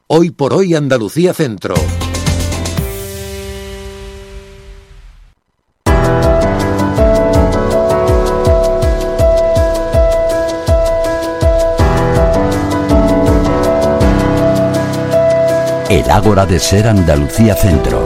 Hoy por hoy Andalucía Centro. El Ágora de Ser Andalucía Centro.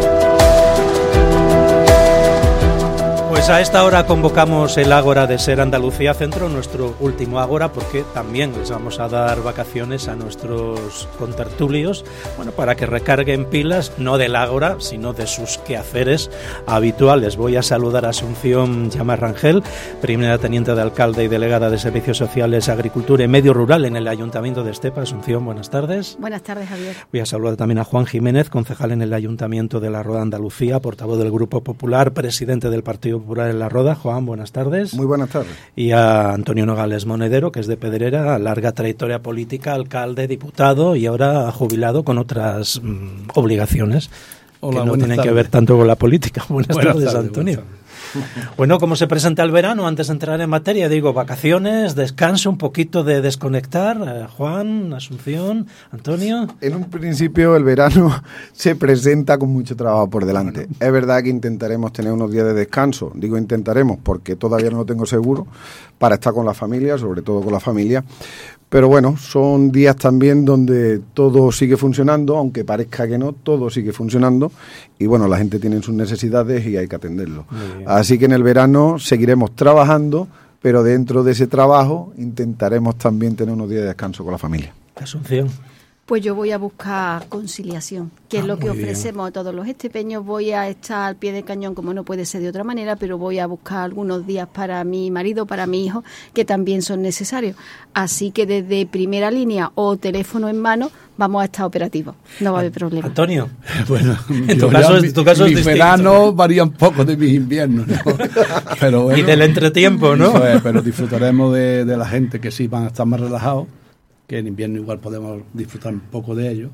Pues a esta hora convocamos el Ágora de Ser Andalucía Centro, nuestro último Ágora, porque también les vamos a dar vacaciones a nuestros contertulios, bueno, para que recarguen pilas, no del Ágora, sino de sus quehaceres habituales. Voy a saludar a Asunción Llamas Rangel, primera teniente de alcalde y delegada de Servicios Sociales, Agricultura y Medio Rural en el Ayuntamiento de Estepa. Asunción, buenas tardes. Buenas tardes, Javier. Voy a saludar también a Juan Jiménez, concejal en el Ayuntamiento de La Roda, Andalucía, portavoz del Grupo Popular, presidente del Partido Popular en La Roda. Juan, buenas tardes. Muy buenas tardes. Y a Antonio Nogales Monedero, que es de Pedrera, larga trayectoria política, alcalde, diputado y ahora jubilado con otras obligaciones. Hola, que no tienen tardes. que ver tanto con la política. Buenas tardes, tardes, Antonio. buenas tardes. Bueno, ¿cómo se presenta el verano? Antes de entrar en materia, digo, vacaciones, descanso, un poquito de desconectar. Juan, Asunción, Antonio. En un principio el verano se presenta con mucho trabajo por delante. Bueno. Es verdad que intentaremos tener unos días de descanso. Digo intentaremos porque todavía no lo tengo seguro, para estar con la familia, sobre todo con la familia. Pero bueno, son días también donde todo sigue funcionando, aunque parezca que no, todo sigue funcionando. Y bueno, la gente tiene sus necesidades y hay que atenderlo. Así que en el verano seguiremos trabajando, pero dentro de ese trabajo intentaremos también tener unos días de descanso con la familia. Asunción. Pues yo voy a buscar conciliación, que es lo que ofrecemos a todos los estepeños. Voy a estar al pie del cañón, como no puede ser de otra manera, pero voy a buscar algunos días para mi marido, para mi hijo, que también son necesarios. Así que desde primera línea o teléfono en mano vamos a estar operativos. No va a haber problema. Antonio. Bueno, en tu caso es mis distinto. veranos varían poco de mis inviernos, ¿no? Pero bueno, y del entretiempo, ¿no? Pero disfrutaremos de la gente que sí van a estar más relajados, que en invierno igual podemos disfrutar un poco de ello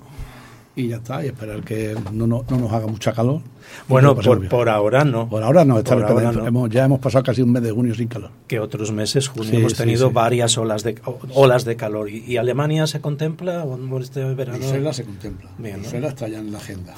y ya está, y esperar que no nos haga mucha calor. Bueno, por ahora no. Por ahora no, ya hemos pasado casi un mes de junio sin calor. Que otros meses, junio, hemos tenido varias olas de calor. ¿Y Alemania se contempla por este verano? Bruselas se contempla. Bien, ¿no? Bruselas está ya en la agenda.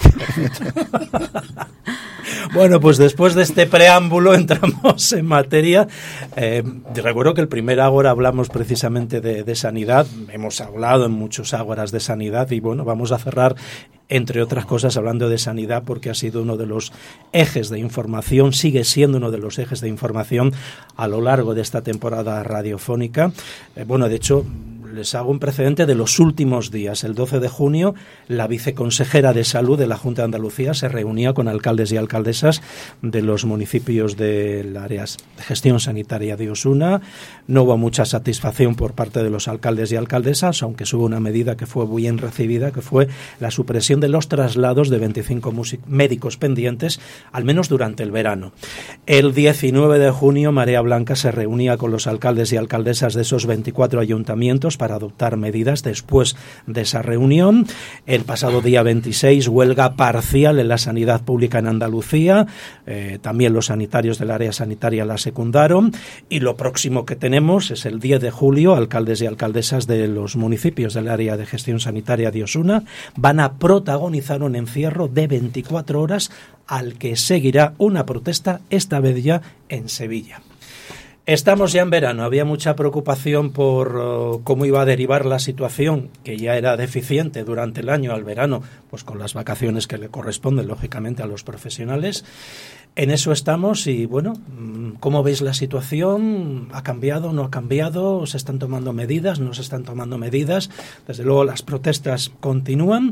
Bueno, pues después de este preámbulo entramos en materia. Recuerdo que el primer Ágora hablamos precisamente de sanidad. Hemos hablado en muchos Ágoras de sanidad y bueno, vamos a cerrar, entre otras cosas, hablando de sanidad, porque ha sido uno de los ejes de información, sigue siendo uno de los ejes de información a lo largo de esta temporada radiofónica. Bueno, de hecho, les hago un precedente de los últimos días. El 12 de junio, la viceconsejera de Salud de la Junta de Andalucía se reunía con alcaldes y alcaldesas de los municipios del área de gestión sanitaria de Osuna. No hubo mucha satisfacción por parte de los alcaldes y alcaldesas, aunque hubo una medida que fue bien recibida, que fue la supresión de los traslados de 25 médicos pendientes, al menos durante el verano. El 19 de junio, Marea Blanca se reunía con los alcaldes y alcaldesas de esos 24 ayuntamientos para adoptar medidas después de esa reunión. El pasado día 26, huelga parcial en la sanidad pública en Andalucía. También los sanitarios del área sanitaria la secundaron. Y lo próximo que tenemos es el 10 de julio, alcaldes y alcaldesas de los municipios del área de gestión sanitaria de Osuna van a protagonizar un encierro de 24 horas al que seguirá una protesta, esta vez ya en Sevilla. Estamos ya en verano, había mucha preocupación por cómo iba a derivar la situación, que ya era deficiente durante el año al verano, pues con las vacaciones que le corresponden, lógicamente, a los profesionales. En eso estamos y, bueno, ¿cómo veis la situación? ¿Ha cambiado, no ha cambiado? ¿Se están tomando medidas, no se están tomando medidas? Desde luego las protestas continúan.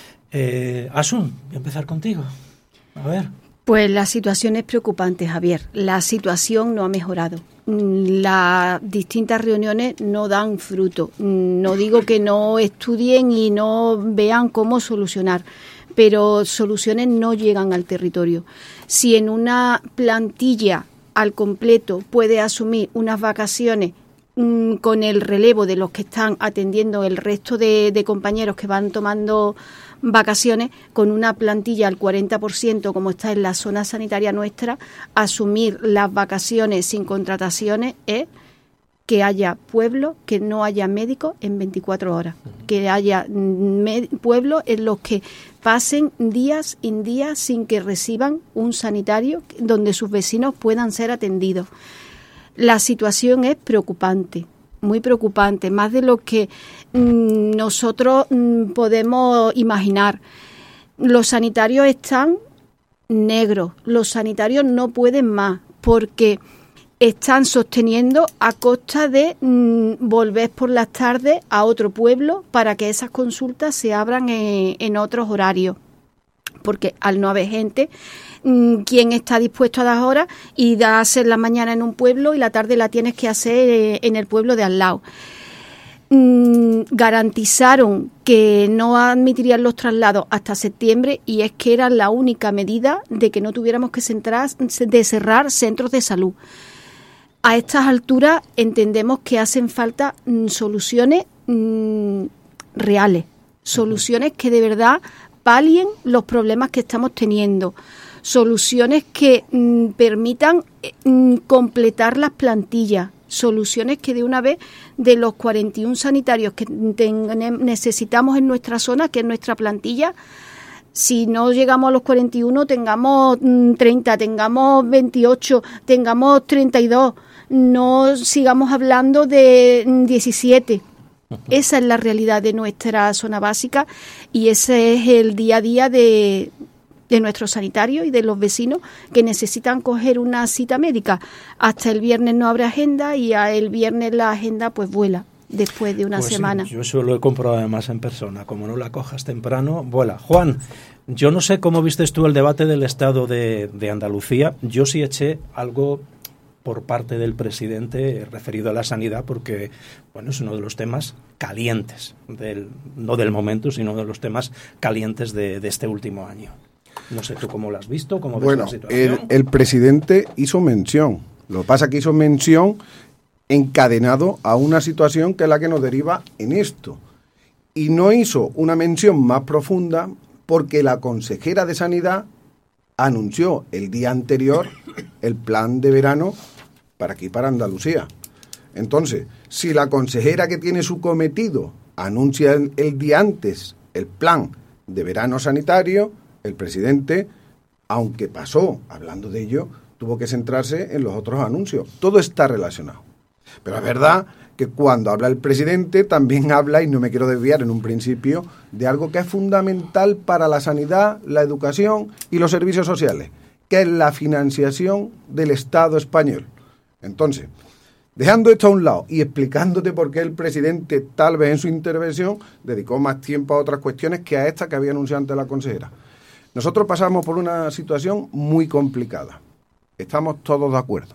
Asun, voy a empezar contigo. A ver. Pues la situación es preocupante, Javier. La situación no ha mejorado. Las distintas reuniones no dan fruto. No digo que no estudien y no vean cómo solucionar, pero soluciones no llegan al territorio. Si en una plantilla al completo puede asumir unas vacaciones con el relevo de los que están atendiendo el resto de compañeros que van tomando vacaciones, con una plantilla al 40% como está en la zona sanitaria nuestra, asumir las vacaciones sin contrataciones es que haya pueblos que no haya médicos en 24 horas, que haya pueblos en los que pasen días en días sin que reciban un sanitario donde sus vecinos puedan ser atendidos. La situación es preocupante, muy preocupante, más de lo que nosotros podemos imaginar. Los sanitarios están negros, los sanitarios no pueden más porque están sosteniendo a costa de volver por las tardes a otro pueblo para que esas consultas se abran en otros horarios. Porque al no haber gente, ¿quién está dispuesto a dar horas y da a hacer la mañana en un pueblo y la tarde la tienes que hacer en el pueblo de al lado? Garantizaron que no admitirían los traslados hasta septiembre y es que era la única medida de que no tuviéramos que cerrar centros de salud. A estas alturas entendemos que hacen falta soluciones reales, soluciones que de verdad palien los problemas que estamos teniendo, soluciones que permitan completar las plantillas, soluciones que de una vez de los 41 sanitarios que necesitamos en nuestra zona, que es nuestra plantilla, si no llegamos a los 41, tengamos 30, tengamos 28, tengamos 32, no sigamos hablando de 17. Esa es la realidad de nuestra zona básica y ese es el día a día de nuestros sanitarios y de los vecinos que necesitan coger una cita médica. Hasta el viernes no habrá agenda y el viernes la agenda pues vuela después de una semana. Sí, yo eso lo he comprobado además en persona. Como no la cojas temprano, vuela. Juan, yo no sé cómo vistes tú el debate del Estado de Andalucía. Yo sí eché algo por parte del presidente referido a la sanidad porque, bueno, es uno de los temas calientes, no del momento, sino de los temas calientes de este último año. No sé tú cómo lo has visto, cómo ves la situación. El presidente hizo mención. Lo que pasa es que hizo mención encadenado a una situación que es la que nos deriva en esto. Y no hizo una mención más profunda porque la consejera de Sanidad anunció el día anterior el plan de verano para aquí, para Andalucía. Entonces, si la consejera que tiene su cometido anuncia el día antes el plan de verano sanitario, el presidente, aunque pasó hablando de ello, tuvo que centrarse en los otros anuncios. Todo está relacionado. Pero es verdad que cuando habla el presidente también habla, y no me quiero desviar en un principio, de algo que es fundamental para la sanidad, la educación y los servicios sociales, que es la financiación del Estado español. Entonces, dejando esto a un lado y explicándote por qué el presidente, tal vez en su intervención, dedicó más tiempo a otras cuestiones que a esta que había anunciado antes la consejera. Nosotros pasamos por una situación muy complicada. Estamos todos de acuerdo.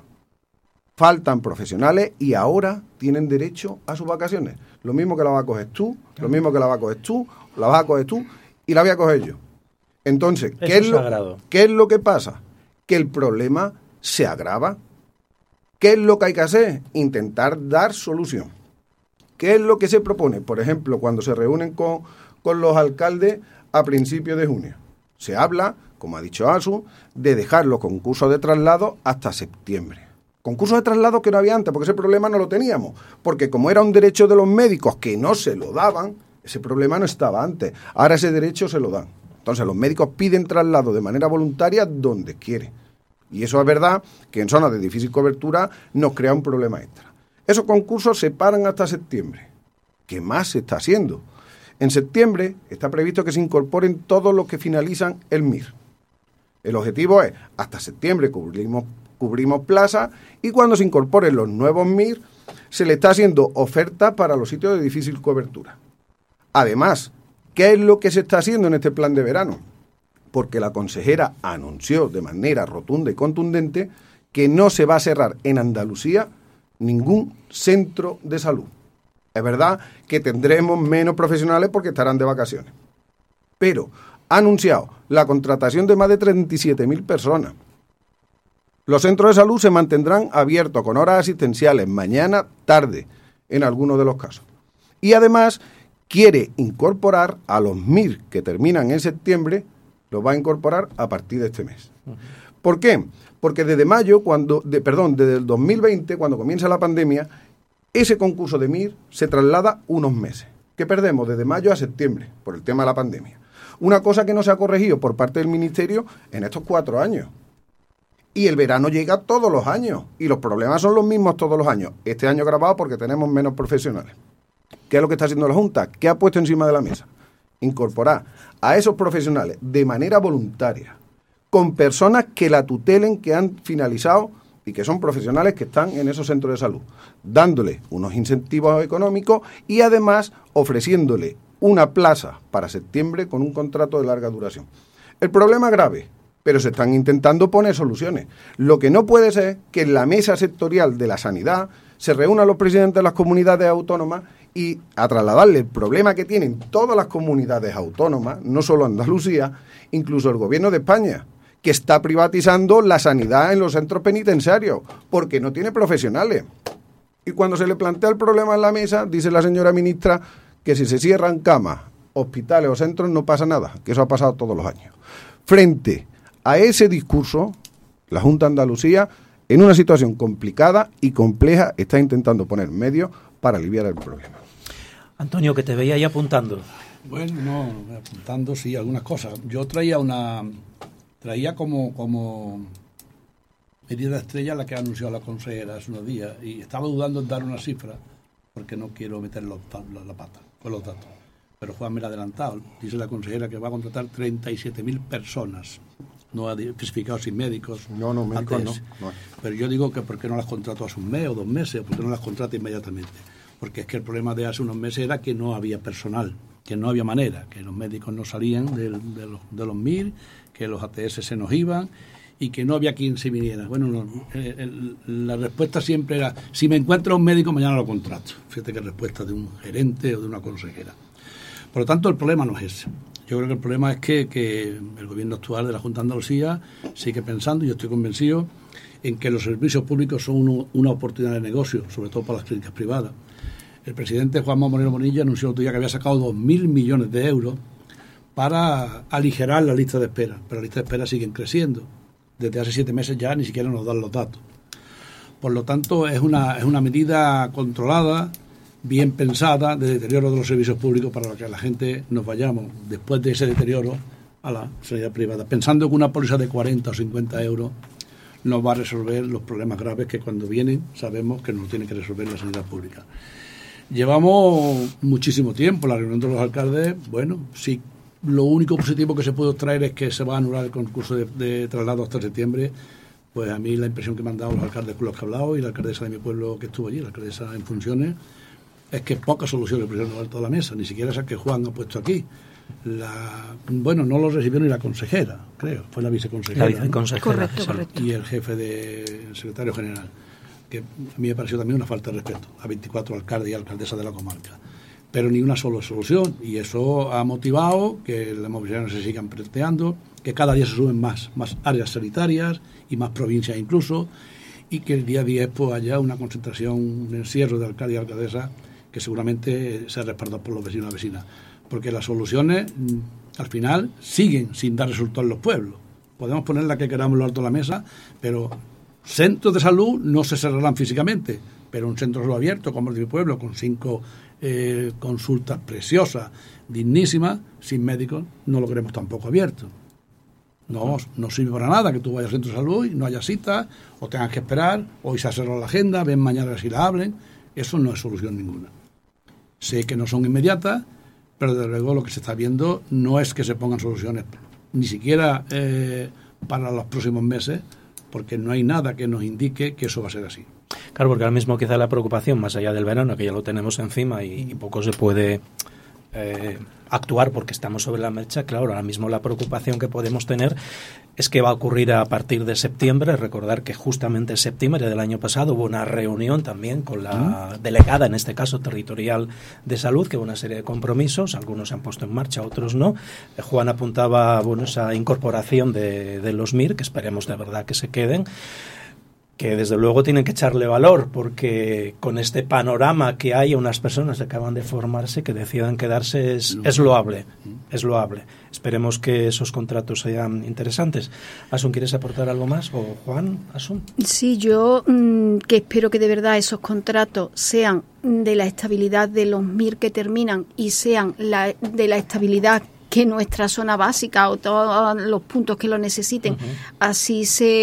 Faltan profesionales y ahora tienen derecho a sus vacaciones. Lo mismo que la vas a coger tú, lo mismo que la vas a coger tú, la vas a coger tú y la voy a coger yo. Entonces, ¿qué es lo que pasa? Que el problema se agrava. ¿Qué es lo que hay que hacer? Intentar dar solución. ¿Qué es lo que se propone? Por ejemplo, cuando se reúnen con los alcaldes a principios de junio. Se habla, como ha dicho Asu, de dejar los concursos de traslado hasta septiembre. Concursos de traslado que no había antes, porque ese problema no lo teníamos. Porque como era un derecho de los médicos que no se lo daban, ese problema no estaba antes. Ahora ese derecho se lo dan. Entonces los médicos piden traslado de manera voluntaria donde quieren. Y eso es verdad que en zonas de difícil cobertura nos crea un problema extra. Esos concursos se paran hasta septiembre. ¿Qué más se está haciendo? En septiembre está previsto que se incorporen todos los que finalizan el MIR. El objetivo es, hasta septiembre cubrimos plazas y cuando se incorporen los nuevos MIR, se le está haciendo oferta para los sitios de difícil cobertura. Además, ¿qué es lo que se está haciendo en este plan de verano? Porque la consejera anunció de manera rotunda y contundente que no se va a cerrar en Andalucía ningún centro de salud. Es verdad que tendremos menos profesionales porque estarán de vacaciones. Pero ha anunciado la contratación de más de 37.000 personas. Los centros de salud se mantendrán abiertos con horas asistenciales mañana, tarde, en algunos de los casos. Y además quiere incorporar a los MIR que terminan en septiembre, los va a incorporar a partir de este mes. ¿Por qué? Porque desde desde el 2020, cuando comienza la pandemia, Ese concurso de MIR se traslada unos meses, que perdemos desde mayo a septiembre, por el tema de la pandemia. Una cosa que no se ha corregido por parte del Ministerio en estos 4 años. Y el verano llega todos los años, y los problemas son los mismos todos los años. Este año grabado porque tenemos menos profesionales. ¿Qué es lo que está haciendo la Junta? ¿Qué ha puesto encima de la mesa? Incorporar a esos profesionales de manera voluntaria, con personas que la tutelen, que han finalizado y que son profesionales que están en esos centros de salud, dándole unos incentivos económicos y además ofreciéndole una plaza para septiembre con un contrato de larga duración. El problema es grave, pero se están intentando poner soluciones. Lo que no puede ser es que en la mesa sectorial de la sanidad se reúnan los presidentes de las comunidades autónomas y a trasladarle el problema que tienen todas las comunidades autónomas, no solo Andalucía, incluso el gobierno de España, que está privatizando la sanidad en los centros penitenciarios, porque no tiene profesionales. Y cuando se le plantea el problema en la mesa, dice la señora ministra que si se cierran camas, hospitales o centros no pasa nada, que eso ha pasado todos los años. Frente a ese discurso, la Junta de Andalucía, en una situación complicada y compleja, está intentando poner medios para aliviar el problema. Antonio, que te veía ahí apuntando. Bueno, no, apuntando sí, algunas cosas. Yo traía como medida estrella la que ha anunciado la consejera hace unos días y estaba dudando en dar una cifra porque no quiero meter la pata con los datos. Pero Juan me lo ha adelantado. Dice la consejera que va a contratar 37.000 personas. No ha especificado sin médicos. No, médicos no. Pero yo digo que ¿por qué no las contrató hace un mes o 2 meses? ¿Por qué no las contrata inmediatamente? Porque es que el problema de hace unos meses era que no había personal, que no había manera, que los médicos no salían de los MIR, que los ATS se nos iban y que no había quien se viniera. Bueno, la respuesta siempre era, si me encuentro un médico, mañana lo contrato. Fíjate que respuesta de un gerente o de una consejera. Por lo tanto, el problema no es ese. Yo creo que el problema es que el gobierno actual de la Junta de Andalucía sigue pensando, y yo estoy convencido, en que los servicios públicos son una oportunidad de negocio, sobre todo para las clínicas privadas. El presidente Juanma Moreno Bonilla anunció el otro día que había sacado 2.000 millones de euros para aligerar la lista de espera, pero las listas de espera siguen creciendo. Desde hace 7 meses ya ni siquiera nos dan los datos. Por lo tanto, es una medida controlada, bien pensada, de deterioro de los servicios públicos para que la gente nos vayamos, después de ese deterioro, a la sanidad privada, pensando que una póliza de 40 o 50 euros nos va a resolver los problemas graves que cuando vienen sabemos que nos tiene que resolver la sanidad pública. Llevamos muchísimo tiempo, la reunión de los alcaldes, bueno, sí, lo único positivo que se puede extraer es que se va a anular el concurso de traslado hasta septiembre. Pues a mí la impresión que me han dado los alcaldes con los que he hablado y la alcaldesa de mi pueblo que estuvo allí, la alcaldesa en funciones, es que pocas soluciones pusieron a toda la mesa, ni siquiera esa que Juan ha puesto aquí. Bueno, no lo recibió ni la consejera, creo, fue la viceconsejera. La viceconsejera. Correcto. Y el jefe del secretario general, que a mí me pareció también una falta de respeto a 24 alcaldes y alcaldesas de la comarca. Pero ni una sola solución, y eso ha motivado que las movilizaciones se sigan planteando, que cada día se suben más áreas sanitarias y más provincias incluso, y que el día 10 pues haya una concentración, un encierro de alcalde y alcaldesa que seguramente se respalda por los vecinos y vecinas. Porque las soluciones, al final, siguen sin dar resultados en los pueblos. Podemos poner la que queramos lo alto de la mesa, pero centros de salud no se cerrarán físicamente, pero un centro de salud abierto, como el de mi pueblo, con 5 consultas preciosas, dignísimas, sin médicos, no lo queremos tampoco abierto. No sirve para nada que tú vayas al centro de salud y no haya cita, o tengas que esperar, hoy se ha cerrado la agenda, ven mañana si la hablen. Eso no es solución ninguna. Sé que no son inmediatas, pero desde luego lo que se está viendo no es que se pongan soluciones, ni siquiera para los próximos meses, porque no hay nada que nos indique que eso va a ser así. Claro, porque ahora mismo quizá la preocupación, más allá del verano, que ya lo tenemos encima y poco se puede actuar porque estamos sobre la marcha, claro, ahora mismo la preocupación que podemos tener es que va a ocurrir a partir de septiembre. Recordar que justamente en septiembre del año pasado hubo una reunión también con la delegada, en este caso territorial de salud, que hubo una serie de compromisos, algunos se han puesto en marcha, otros no. Juan apuntaba esa incorporación de los MIR, que esperemos de verdad que se queden. que desde luego tienen que echarle valor, porque con este panorama que hay, unas personas que acaban de formarse que decidan quedarse es loable, es loable. Esperemos que esos contratos sean interesantes. Asun, ¿quieres aportar algo más? ¿O Juan, Asun? Sí, yo que espero que de verdad esos contratos sean de la estabilidad de los MIR que terminan y sean de la estabilidad que nuestra zona básica o todos los puntos que lo necesiten, así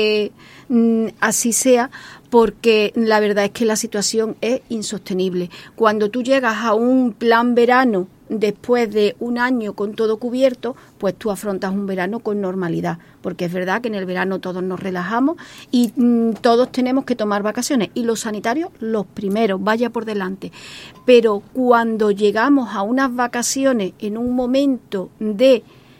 sea, porque la verdad es que la situación es insostenible. Cuando tú llegas a un plan verano después de un año con todo cubierto, pues tú afrontas un verano con normalidad, porque es verdad que en el verano todos nos relajamos y todos tenemos que tomar vacaciones, y los sanitarios los primeros, vaya por delante. Pero cuando llegamos a unas vacaciones en un momento de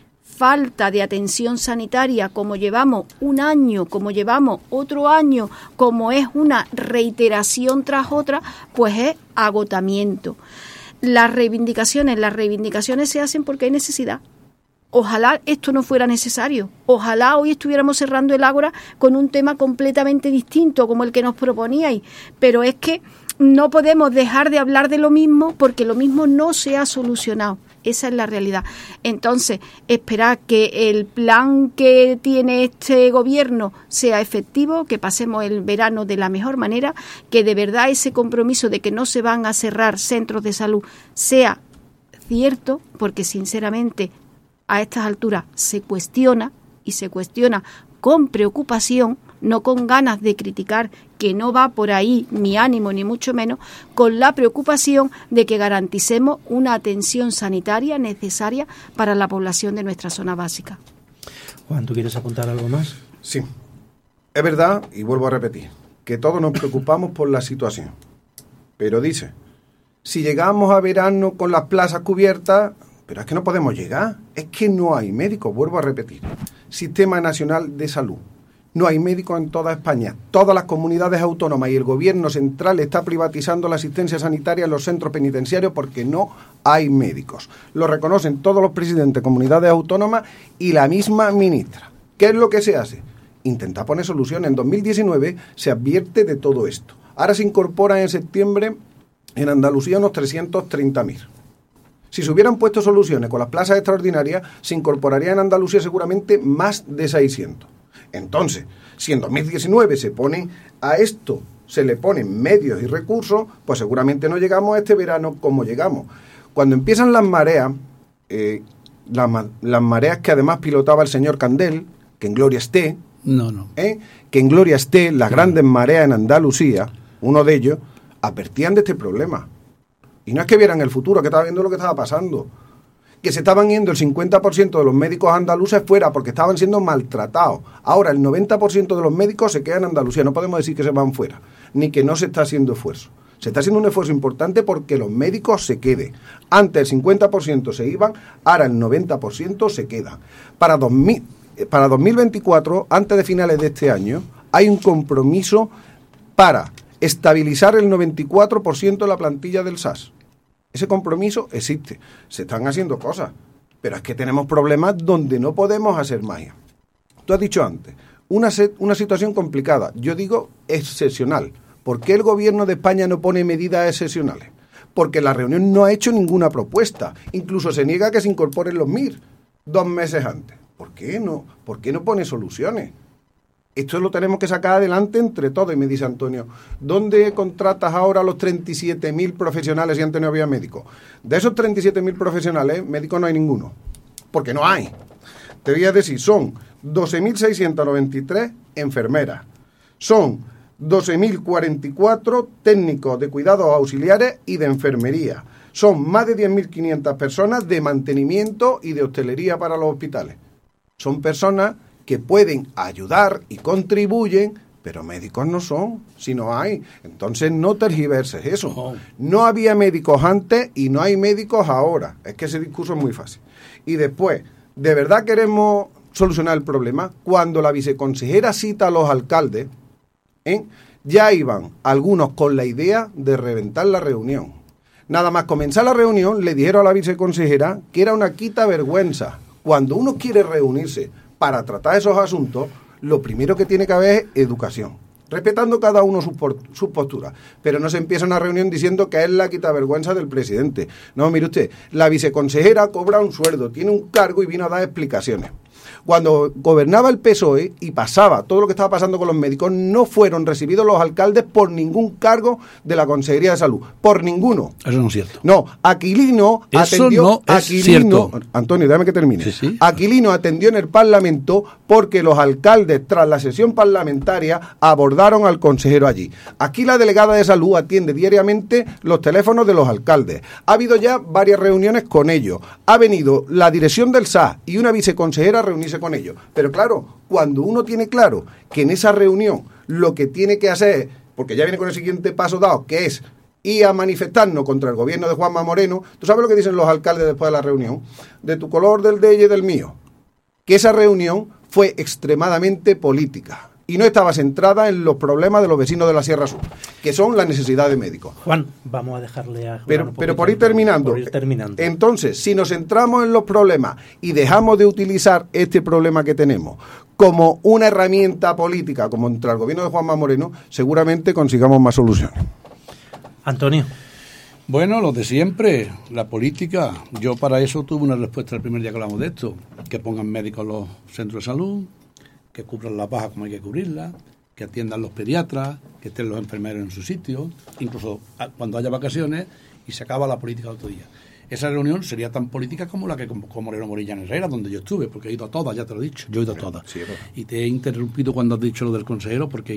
falta de atención sanitaria, como llevamos un año, como llevamos otro año, como es una reiteración tras otra, pues es agotamiento. Las reivindicaciones se hacen porque hay necesidad. Ojalá esto no fuera necesario. Ojalá hoy estuviéramos cerrando el Ágora con un tema completamente distinto como el que nos proponíais. Pero es que no podemos dejar de hablar de lo mismo porque lo mismo no se ha solucionado. Esa es la realidad. Entonces, esperar que el plan que tiene este gobierno sea efectivo, que pasemos el verano de la mejor manera, que de verdad ese compromiso de que no se van a cerrar centros de salud sea cierto, porque sinceramente a estas alturas se cuestiona, y se cuestiona con preocupación, no con ganas de criticar, que no va por ahí mi ánimo ni mucho menos, con la preocupación de que garanticemos una atención sanitaria necesaria para la población de nuestra zona básica. Juan, ¿tú quieres apuntar algo más? Sí, es verdad, y vuelvo a repetir, que todos nos preocupamos por la situación. Pero dice, si llegamos a verano con las plazas cubiertas, pero es que no podemos llegar, es que no hay médicos, vuelvo a repetir. Sistema Nacional de Salud. No hay médicos en toda España. Todas las comunidades autónomas y el gobierno central está privatizando la asistencia sanitaria en los centros penitenciarios porque no hay médicos. Lo reconocen todos los presidentes de comunidades autónomas y la misma ministra. ¿Qué es lo que se hace? Intentar poner soluciones. En 2019 se advierte de todo esto. Ahora se incorporan en septiembre en Andalucía unos 330.000. Si se hubieran puesto soluciones con las plazas extraordinarias, se incorporaría en Andalucía seguramente más de 600. Entonces, si en 2019 se le ponen medios y recursos, pues seguramente no llegamos a este verano como llegamos. Cuando empiezan las mareas, las mareas que además pilotaba el señor Candel, que en gloria esté, que en gloria esté, las grandes mareas en Andalucía, uno de ellos, advertían de este problema. Y no es que vieran el futuro, que estaba viendo lo que estaba pasando. Que se estaban yendo el 50% de los médicos andaluces fuera porque estaban siendo maltratados. Ahora el 90% de los médicos se quedan en Andalucía. No podemos decir que se van fuera, ni que no se está haciendo esfuerzo. Se está haciendo un esfuerzo importante porque los médicos se queden. Antes el 50% se iban, ahora el 90% se quedan. Para 2024, antes de finales de este año, hay un compromiso para estabilizar el 94% de la plantilla del SAS. Ese compromiso existe. Se están haciendo cosas, pero es que tenemos problemas donde no podemos hacer magia. Tú has dicho antes, una situación complicada. Yo digo excepcional. ¿Por qué el gobierno de España no pone medidas excepcionales? Porque la reunión no ha hecho ninguna propuesta. Incluso se niega que se incorporen los MIR 2 meses antes. ¿Por qué no? ¿Por qué no pone soluciones? Esto lo tenemos que sacar adelante entre todos. Y me dice Antonio, ¿dónde contratas ahora los 37.000 profesionales si antes no había médicos? De esos 37.000 profesionales, médicos no hay ninguno. Porque no hay. Te voy a decir, son 12.693 enfermeras. Son 12.044 técnicos de cuidados auxiliares y de enfermería. Son más de 10.500 personas de mantenimiento y de hostelería para los hospitales. Son personas que pueden ayudar y contribuyen, pero médicos no son, si no hay. Entonces no tergiverses eso. No había médicos antes y no hay médicos ahora. Es que ese discurso es muy fácil. Y después, ¿de verdad queremos solucionar el problema? Cuando la viceconsejera cita a los alcaldes, ya iban algunos con la idea de reventar la reunión. Nada más comenzar la reunión, le dijeron a la viceconsejera que era una quita vergüenza. Cuando uno quiere reunirse para tratar esos asuntos, lo primero que tiene que haber es educación, respetando cada uno sus posturas, pero no se empieza una reunión diciendo que es la quitavergüenza del presidente. No, mire usted, la viceconsejera cobra un sueldo, tiene un cargo y vino a dar explicaciones. Cuando gobernaba el PSOE y pasaba todo lo que estaba pasando con los médicos, no fueron recibidos los alcaldes por ningún cargo de la Consejería de Salud, por ninguno. Eso no es cierto. No, Aquilino eso atendió... no es cierto. Antonio, déjame que termine. Sí, sí. Aquilino atendió en el Parlamento porque los alcaldes, tras la sesión parlamentaria, abordaron al consejero allí. Aquí la delegada de Salud atiende diariamente los teléfonos de los alcaldes. Ha habido ya varias reuniones con ellos. Ha venido la dirección del SAS y una viceconsejera a reunirse con ellos. Pero claro, cuando uno tiene claro que en esa reunión lo que tiene que hacer, porque ya viene con el siguiente paso dado, que es ir a manifestarnos contra el gobierno de Juanma Moreno, ¿tú sabes lo que dicen los alcaldes después de la reunión? De tu color, del de ella y del mío. Que esa reunión fue extremadamente política y no estaba centrada en los problemas de los vecinos de la Sierra Sur, que son la necesidad de médicos. Juan, vamos a dejarle a Juan pero por ir terminando. Entonces, si nos centramos en los problemas y dejamos de utilizar este problema que tenemos como una herramienta política contra el gobierno de Juanma Moreno, seguramente consigamos más soluciones. Antonio. Bueno, lo de siempre, la política. Yo para eso tuve una respuesta el primer día que hablamos de esto, que pongan médicos en los centros de salud, que cubran las bajas como hay que cubrirlas, que atiendan los pediatras, que estén los enfermeros en su sitio, incluso cuando haya vacaciones, y se acaba la política de otro día. Esa reunión sería tan política como la que convocó Moreno Morilla en Herrera, donde yo estuve, porque he ido a todas, ya te lo he dicho, yo he ido a todas. Sí, y te he interrumpido cuando has dicho lo del consejero, porque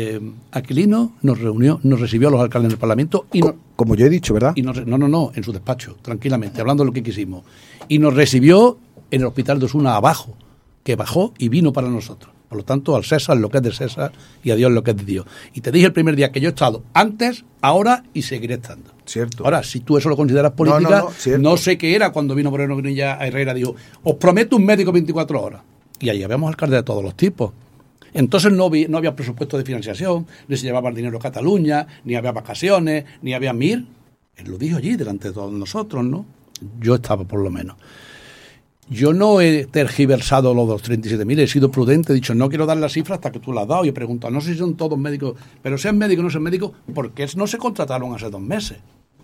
Aquilino nos recibió a los alcaldes en el Parlamento y como yo he dicho, ¿verdad? Y no, en su despacho, tranquilamente, hablando de lo que quisimos. Y nos recibió en el Hospital de Osuna abajo, que bajó y vino para nosotros. Por lo tanto, al César lo que es de César y a Dios lo que es de Dios. Y te dije el primer día que yo he estado antes, ahora y seguiré estando. Cierto. Ahora, si tú eso lo consideras política, no sé qué era cuando vino Moreno Grinilla a Herrera, dijo, os prometo un médico 24 horas. Y ahí habíamos alcaldes de todos los tipos. Entonces no había presupuesto de financiación, ni se llevaba el dinero a Cataluña, ni había vacaciones, ni había MIR. Él lo dijo allí, delante de todos nosotros, ¿no? Yo estaba, por lo menos. Yo no he tergiversado los 37.000, he sido prudente, he dicho, no quiero dar la cifra hasta que tú la has dado, y he preguntado, no sé si son todos médicos, pero sean médicos o no sean médicos, ¿por qué no se contrataron hace 2 meses?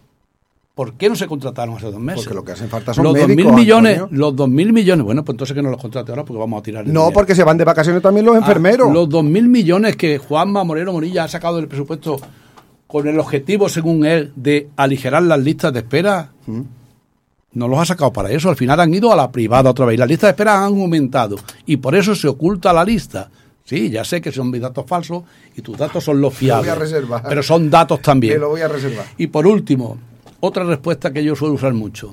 ¿Por qué no se contrataron hace 2 meses? Porque lo que hacen falta son los médicos, 2.000 millones, Antonio. los 2.000 millones, bueno, pues entonces que no los contrate ahora porque vamos a tirar el No, dinero. porque se van de vacaciones también los enfermeros. Los 2.000 millones que Juanma Moreno Morilla ha sacado del presupuesto con el objetivo, según él, de aligerar las listas de espera, no los ha sacado para eso. Al final han ido a la privada otra vez. Las listas de espera han aumentado y por eso se oculta la lista. Sí, ya sé que son mis datos falsos y tus datos son los fiables. Lo voy a reservar. Pero son datos también. Me lo voy a reservar. Y por último, otra respuesta que yo suelo usar mucho.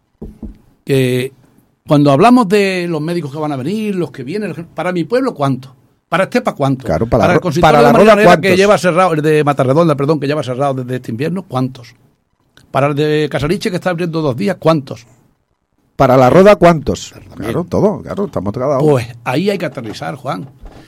Que cuando hablamos de los médicos que van a venir, los que vienen, para mi pueblo, ¿cuánto? Para Estepa, ¿cuánto? Claro, para el consultorio para la de Marianera, Roda, que lleva cerrado, el de Matarredonda, perdón, que lleva cerrado desde este invierno, ¿cuántos? Para el de Casariche, que está abriendo 2 días, ¿cuántos? Para la Roda, ¿cuántos? Claro, todo, claro, estamos cada uno. Pues ahí hay que aterrizar, Juan.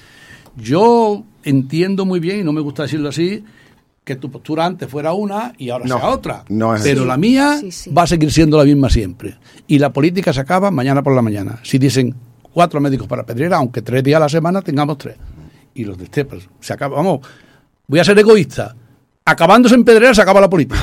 Yo entiendo muy bien, y no me gusta decirlo así, que tu postura antes fuera una y ahora sea otra. No es pero así. la mía va a seguir siendo la misma siempre. Y la política se acaba mañana por la mañana. Si dicen 4 médicos para Pedrera, aunque 3 días a la semana tengamos 3. Y los de Estepa se acaba. Vamos, voy a ser egoísta. Acabándose en Pedrera se acaba la política.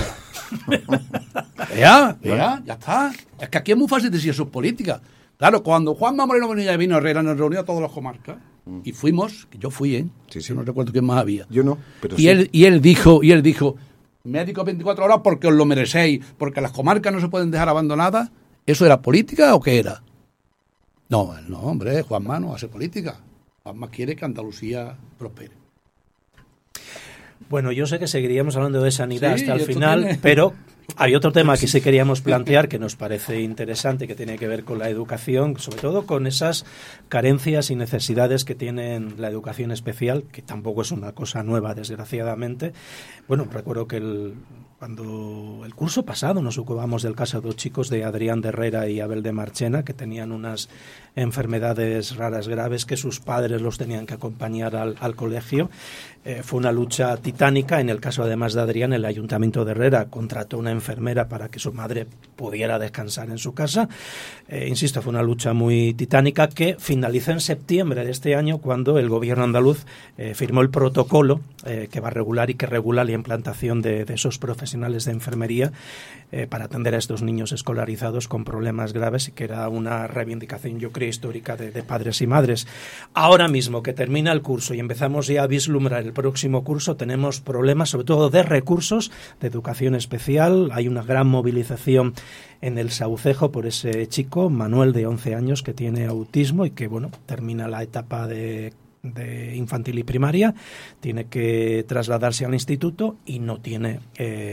ya está. Es que aquí es muy fácil decir eso es política. Claro, cuando Juanma Moreno vino a Herrera, nos reunió a todas las comarcas y fuimos, que yo fui, Sí. Yo no recuerdo quién más había. Yo no, pero y sí. él dijo, médicos 24 horas porque os lo merecéis, porque las comarcas no se pueden dejar abandonadas. ¿Eso era política o qué era? No, hombre, Juanma no hace política. Juanma quiere que Andalucía prospere. Bueno, yo sé que seguiríamos hablando de sanidad Sí, hasta el esto final, tiene... pero hay otro tema que sí queríamos plantear que nos parece interesante, que tiene que ver con la educación, sobre todo con esas carencias y necesidades que tiene la educación especial, que tampoco es una cosa nueva, desgraciadamente. Bueno, recuerdo que Cuando el curso pasado nos ocupamos del caso de 2 chicos, de Adrián de Herrera y Abel de Marchena, que tenían unas enfermedades raras graves que sus padres los tenían que acompañar al colegio. Fue una lucha titánica. En el caso, además de Adrián, el Ayuntamiento de Herrera contrató una enfermera para que su madre pudiera descansar en su casa. Insisto, fue una lucha muy titánica que finalizó en septiembre de este año, cuando el gobierno andaluz firmó el protocolo que va a regular y que regula la implantación de esos profesionales de enfermería para atender a estos niños escolarizados con problemas graves, y que era una reivindicación, yo creo, histórica de padres y madres. Ahora mismo que termina el curso y empezamos ya a vislumbrar el próximo curso, tenemos problemas sobre todo de recursos, de educación especial. Hay una gran movilización en el Saucejo por ese chico, Manuel, de 11 años, que tiene autismo y que, bueno, termina la etapa de infantil y primaria, tiene que trasladarse al instituto y no tiene,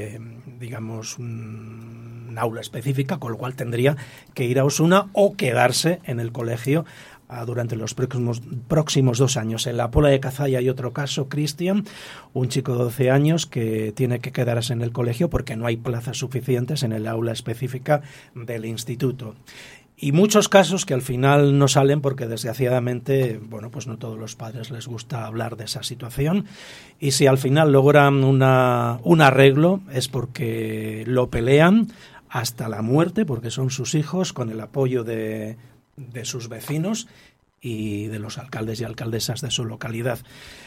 digamos, un aula específica, con lo cual tendría que ir a Osuna o quedarse en el colegio durante los próximos 2 años. En la Puebla de Cazalla hay otro caso, Cristian, un chico de 12 años que tiene que quedarse en el colegio porque no hay plazas suficientes en el aula específica del instituto. Y muchos casos que al final no salen porque, desgraciadamente, bueno, pues no todos los padres les gusta hablar de esa situación, y si al final logran un arreglo es porque lo pelean hasta la muerte, porque son sus hijos, con el apoyo de sus vecinos y de los alcaldes y alcaldesas de su localidad.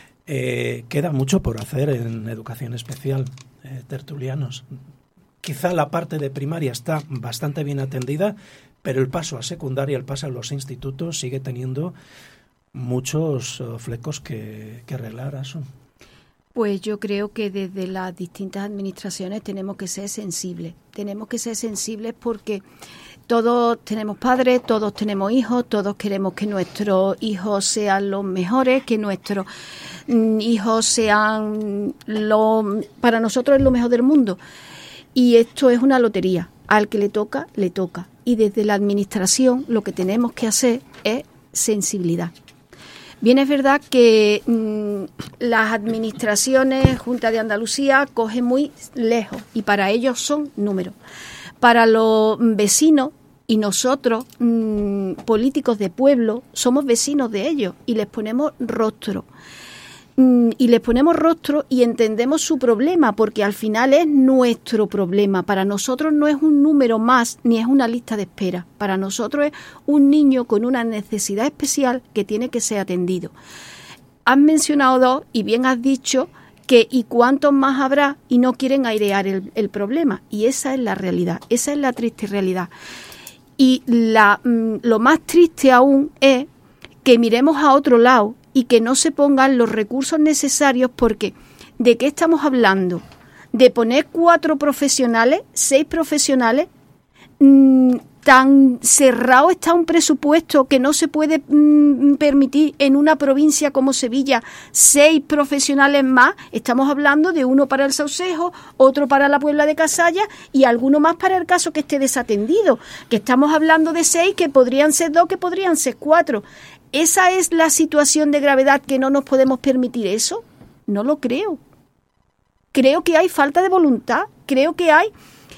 Queda mucho por hacer en educación especial, tertulianos. Quizá la parte de primaria está bastante bien atendida, pero el paso a secundaria, el paso a los institutos sigue teniendo muchos flecos que arreglar. Asun. Pues yo creo que desde las distintas administraciones tenemos que ser sensibles. Tenemos que ser sensibles porque todos tenemos padres, todos tenemos hijos, todos queremos que nuestros hijos sean los mejores, que nuestros hijos sean para nosotros es lo mejor del mundo. Y esto es una lotería. Al que le toca, le toca. Y desde la administración lo que tenemos que hacer es sensibilidad. Bien, es verdad que las administraciones, Junta de Andalucía, cogen muy lejos y para ellos son números. Para los vecinos y nosotros, políticos de pueblo, somos vecinos de ellos y les ponemos rostro. Y entendemos su problema, porque al final es nuestro problema. Para nosotros no es un número más ni es una lista de espera. Para nosotros es un niño con una necesidad especial que tiene que ser atendido. Has mencionado 2 y bien has dicho que ¿y cuántos más habrá? Y no quieren airear el problema. Y esa es la realidad, esa es la triste realidad. Y lo más triste aún es que miremos a otro lado y que no se pongan los recursos necesarios, porque ¿de qué estamos hablando? ¿De poner 4 profesionales, 6 profesionales? Tan cerrado está un presupuesto que no se puede permitir en una provincia como Sevilla 6 profesionales más. Estamos hablando de 1 para el Saucejo, otro para la Puebla de Cazalla y alguno más para el caso que esté desatendido. Que estamos hablando de 6, que podrían ser 2, que podrían ser 4. ¿Esa es la situación de gravedad que no nos podemos permitir eso? No lo creo. Creo que hay falta de voluntad, creo que hay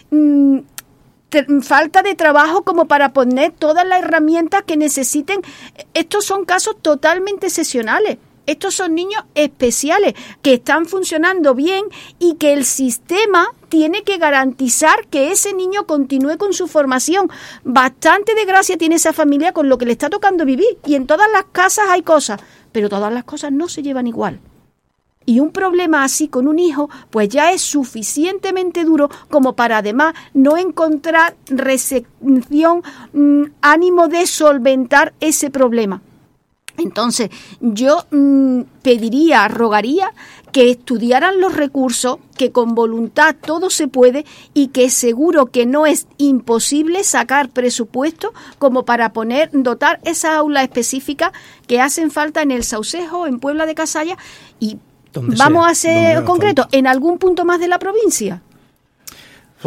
falta de trabajo como para poner todas las herramientas que necesiten. Estos son casos totalmente excepcionales. Estos son niños especiales que están funcionando bien y que el sistema tiene que garantizar que ese niño continúe con su formación. Bastante desgracia tiene esa familia con lo que le está tocando vivir. Y en todas las casas hay cosas, pero todas las cosas no se llevan igual. Y un problema así con un hijo, pues ya es suficientemente duro como para además no encontrar recepción, ánimo de solventar ese problema. Entonces, yo rogaría que estudiaran los recursos, que con voluntad todo se puede y que seguro que no es imposible sacar presupuesto como para dotar esas aulas específicas que hacen falta en el Saucejo, en Puebla de Cazalla y vamos a ser concretos, en algún punto más de la provincia. Juan.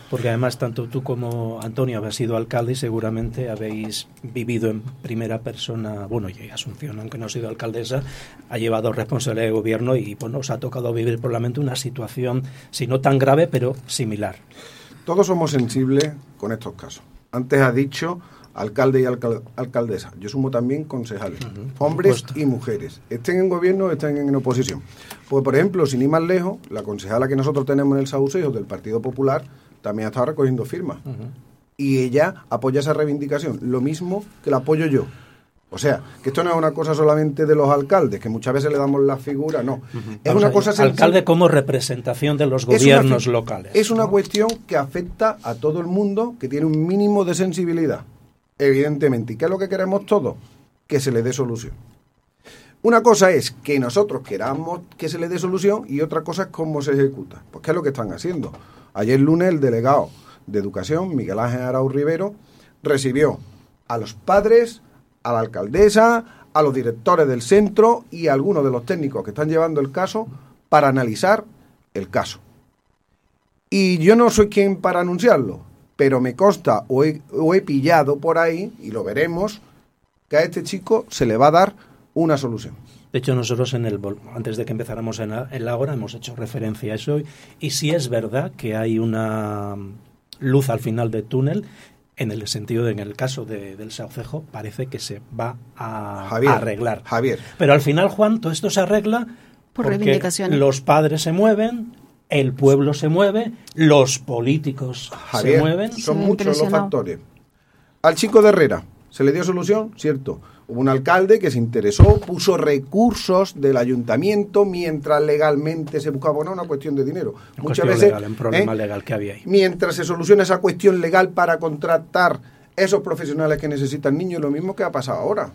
Porque además tanto tú como Antonio habéis sido alcalde y seguramente habéis vivido en primera persona, bueno, y Asunción, aunque no ha sido alcaldesa, ha llevado responsabilidad de gobierno y bueno, os ha tocado vivir probablemente una situación, si no tan grave, pero similar. Todos somos sensibles con estos casos. Antes ha dicho alcalde y alcaldesa. Yo sumo también concejales, hombres y mujeres, estén en gobierno o estén en oposición. Pues, por ejemplo, sin ir más lejos, la concejala que nosotros tenemos en el Saucejo del Partido Popular también ha estado recogiendo firmas. Y ella apoya esa reivindicación, lo mismo que la apoyo yo. O sea, que esto no es una cosa solamente de los alcaldes, que muchas veces le damos la figura, no. Es una cosa sensible. Alcalde como representación de los gobiernos locales. Es una cuestión que afecta a todo el mundo, que tiene un mínimo de sensibilidad. Evidentemente. ¿Y qué es lo que queremos todos? Que se le dé solución. Una cosa es que nosotros queramos que se le dé solución y otra cosa es cómo se ejecuta. Pues ¿qué es lo que están haciendo? Ayer lunes el delegado de Educación, Miguel Ángel Arauz Rivero, recibió a los padres, a la alcaldesa, a los directores del centro y a algunos de los técnicos que están llevando el caso para analizar el caso. Y yo no soy quien para anunciarlo, pero me consta o he pillado por ahí, y lo veremos, que a este chico se le va a dar una solución. De hecho, nosotros antes de que empezáramos en la hora hemos hecho referencia a eso y sí es verdad que hay una luz al final del túnel en el sentido de, en el caso del Saucejo, parece que se va a arreglar. Javier. Pero al final, Juan, todo esto se arregla por porque reivindicaciones. Los padres se mueven, el pueblo se mueve, los políticos Javier, se mueven. Son muchos los factores. Al chico de Herrera, ¿se le dio solución? Cierto. Hubo un alcalde que se interesó, puso recursos del ayuntamiento mientras legalmente se buscaba una cuestión de dinero. Muchas veces legal, un problema legal que había ahí. Mientras se soluciona esa cuestión legal para contratar esos profesionales que necesitan niños, lo mismo que ha pasado ahora.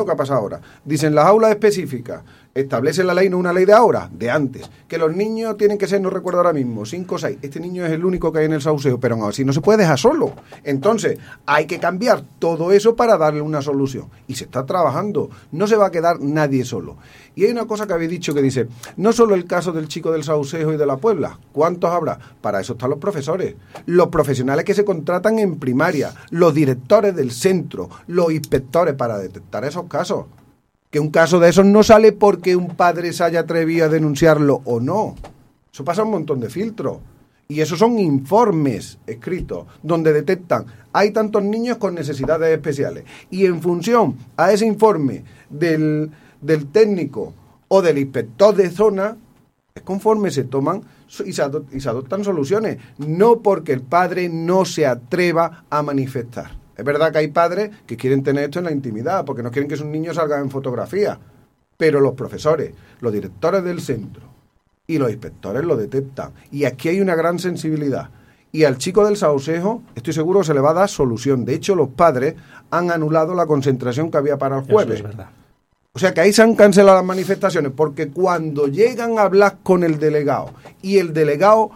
Dicen las aulas específicas, establece la ley, no una ley de ahora, de antes, que los niños tienen que ser, no recuerdo ahora mismo, 5 o 6. Este niño es el único que hay en el Saucejo, pero aún así no se puede dejar solo. Entonces, hay que cambiar todo eso para darle una solución. Y se está trabajando, no se va a quedar nadie solo. Y hay una cosa que habéis dicho que dice, no solo el caso del chico del Saucejo y de la Puebla, ¿cuántos habrá? Para eso están los profesores, los profesionales que se contratan en primaria, los directores del centro, los inspectores para detectar esos casos. Que un caso de esos no sale porque un padre se haya atrevido a denunciarlo o no. Eso pasa un montón de filtros. Y esos son informes escritos donde detectan, hay tantos niños con necesidades especiales. Y en función a ese informe del técnico o del inspector de zona, es conforme se toman y se adoptan soluciones. No porque el padre no se atreva a manifestar. Es verdad que hay padres que quieren tener esto en la intimidad, porque no quieren que sus niños salgan en fotografía. Pero los profesores, los directores del centro y los inspectores lo detectan. Y aquí hay una gran sensibilidad. Y al chico del Saucejo, estoy seguro que se le va a dar solución. De hecho, los padres han anulado la concentración que había para el jueves. Eso es verdad. O sea que ahí se han cancelado las manifestaciones, porque cuando llegan a hablar con el delegado y el delegado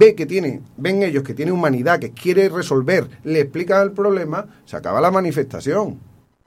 ven ellos que tiene humanidad, que quiere resolver, le explican el problema, se acaba la manifestación.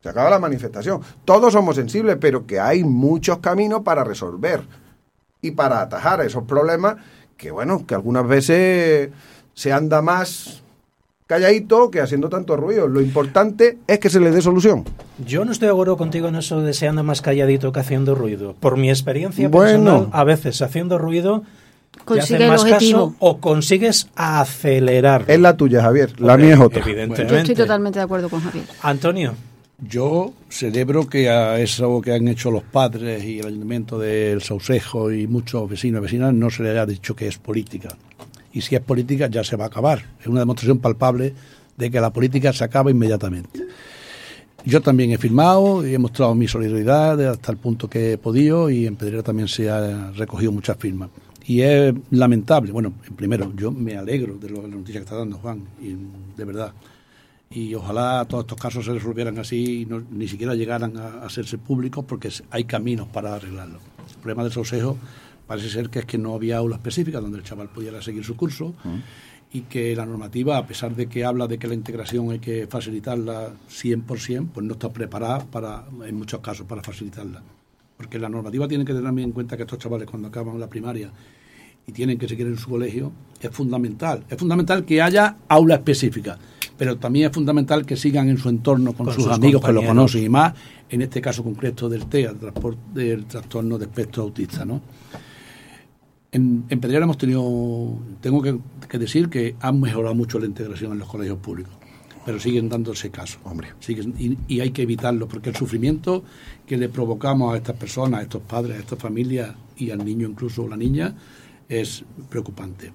Todos somos sensibles, pero que hay muchos caminos para resolver y para atajar esos problemas que, bueno, que algunas veces se anda más calladito que haciendo tanto ruido. Lo importante es que se le dé solución. Yo no estoy de acuerdo contigo en eso de se anda más calladito que haciendo ruido. Por mi experiencia personal, a veces haciendo ruido consigue más el objetivo caso o consigues acelerar. Es la tuya, Javier. La mía es otra. Evidentemente. Yo estoy totalmente de acuerdo con Javier. Antonio. Yo celebro que a eso que han hecho los padres y el ayuntamiento del Saucejo y muchos vecinos y vecinas no se les haya dicho que es política. Y si es política ya se va a acabar. Es una demostración palpable de que la política se acaba inmediatamente. Yo también he firmado y he mostrado mi solidaridad hasta el punto que he podido, y en Pedrera también se ha recogido muchas firmas. Y es lamentable. Bueno, primero, yo me alegro de la noticia que está dando Juan, y de verdad. Y ojalá todos estos casos se resolvieran así y ni siquiera llegaran a hacerse públicos, porque hay caminos para arreglarlo. El problema del Saucejo parece ser que es que no había aula específica donde el chaval pudiera seguir su curso, y que la normativa, a pesar de que habla de que la integración hay que facilitarla 100%, pues no está preparada en muchos casos para facilitarla. Porque la normativa tiene que tener también en cuenta que estos chavales, cuando acaban la primaria y tienen que seguir en su colegio, es fundamental. Es fundamental que haya aula específica, pero también es fundamental que sigan en su entorno con sus amigos que lo conocen, y más en este caso concreto del TEA, del trastorno de espectro autista, ¿no? En Pedrera tengo que decir que han mejorado mucho la integración en los colegios públicos, pero siguen dándose casos. Hombre. Y hay que evitarlo, porque el sufrimiento que le provocamos a estas personas, a estos padres, a estas familias y al niño incluso o la niña es preocupante.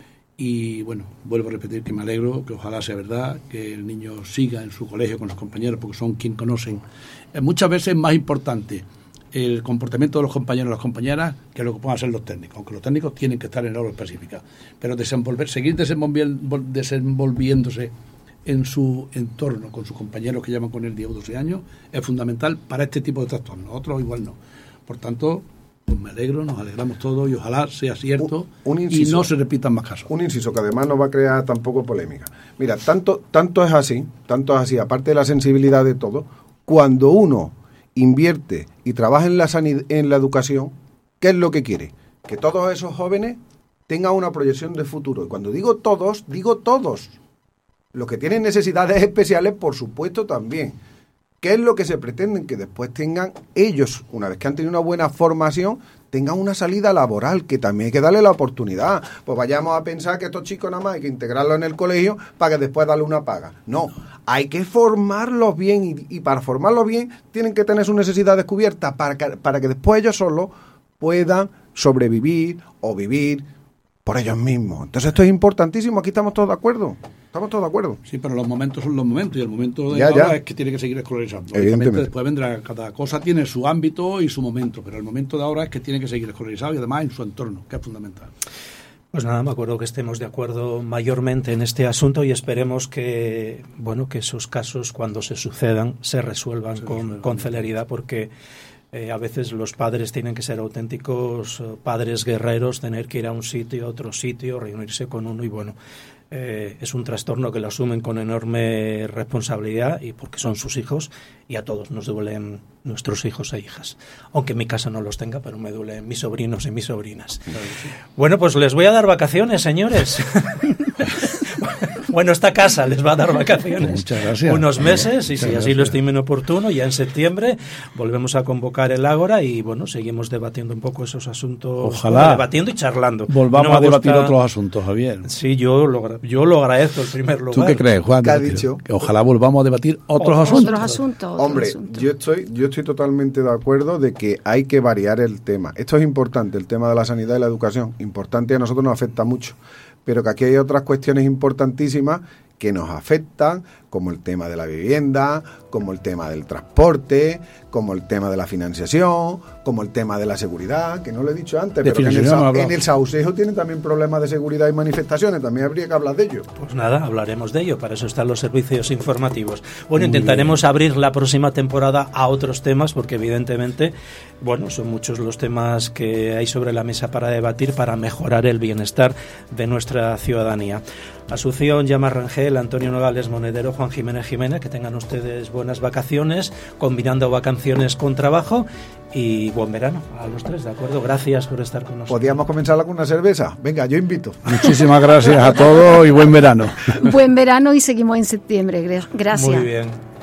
Y bueno, vuelvo a repetir que me alegro, que ojalá sea verdad, que el niño siga en su colegio con los compañeros, porque son quien conocen. Muchas veces es más importante el comportamiento de los compañeros y las compañeras que lo que puedan hacer los técnicos, aunque los técnicos tienen que estar en aula específica, pero seguir desenvolviéndose en su entorno con sus compañeros que llevan con él 10 o 12 años es fundamental para este tipo de trastornos. Otros igual no. Por tanto, pues me alegro, nos alegramos todos y ojalá sea cierto y no se repitan más casos. Un inciso que además no va a crear tampoco polémica. Mira, tanto es así, aparte de la sensibilidad de todo, cuando uno invierte y trabaja en la en la educación, ¿qué es lo que quiere? Que todos esos jóvenes tengan una proyección de futuro. Y cuando digo todos, digo todos. Los que tienen necesidades especiales, por supuesto, también. ¿Qué es lo que se pretende? Que después tengan ellos, una vez que han tenido una buena formación, tengan una salida laboral, que también hay que darle la oportunidad. Pues vayamos a pensar que estos chicos nada más hay que integrarlos en el colegio para que después darle una paga. No, hay que formarlos bien y para formarlos bien tienen que tener sus necesidades cubiertas para que después ellos solos puedan sobrevivir o vivir por ellos mismos. Entonces esto es importantísimo, aquí estamos todos de acuerdo. Estamos todos de acuerdo. Sí, pero los momentos son los momentos y el momento de ahora es que tiene que seguir escolarizando. Evidentemente después vendrá, cada cosa tiene su ámbito y su momento, pero el momento de ahora es que tiene que seguir escolarizado y además en su entorno, que es fundamental. Pues nada, me acuerdo que estemos de acuerdo mayormente en este asunto y esperemos que, bueno, que esos casos cuando se sucedan se resuelvan con celeridad, porque a veces los padres tienen que ser auténticos padres guerreros, tener que ir a un sitio, a otro sitio, reunirse con uno y bueno, es un trastorno que lo asumen con enorme responsabilidad y porque son sus hijos y a todos nos duelen nuestros hijos e hijas. Aunque en mi casa no los tenga, pero me duelen mis sobrinos y mis sobrinas. Claro, sí. Bueno, pues les voy a dar vacaciones, señores. Bueno, esta casa les va a dar vacaciones. Muchas gracias. Unos meses, y si así lo estimen oportuno, ya en septiembre volvemos a convocar el Ágora y bueno, seguimos debatiendo un poco esos asuntos. Ojalá. Bueno, debatiendo y charlando. Volvamos a debatir otros asuntos, Javier. Sí, yo lo agradezco en primer lugar. ¿Tú qué crees, Juan? ¿Qué ha dicho? Que ojalá volvamos a debatir otros asuntos. Hombre, yo estoy totalmente de acuerdo de que hay que variar el tema. Esto es importante, el tema de la sanidad y la educación. Importante, a nosotros nos afecta mucho. Pero que aquí hay otras cuestiones importantísimas que nos afectan, como el tema de la vivienda, como el tema del transporte, como el tema de la financiación, como el tema de la seguridad, que no lo he dicho antes, pero que en el Saucejo tienen también problemas de seguridad y manifestaciones, también habría que hablar de ello. Pues nada, hablaremos de ello, para eso están los servicios informativos. Bueno, intentaremos abrir la próxima temporada a otros temas, porque evidentemente, bueno, son muchos los temas que hay sobre la mesa para debatir, para mejorar el bienestar de nuestra ciudadanía. Asunción, Llama Rangel, Antonio Nogales Monedero, Juan Jiménez, que tengan ustedes buenas vacaciones, combinando vacaciones con trabajo y buen verano a los tres, ¿de acuerdo? Gracias por estar con nosotros. ¿Podríamos comenzar con una cerveza? Venga, yo invito. Muchísimas gracias a todos y buen verano. Buen verano y seguimos en septiembre. Gracias. Muy bien.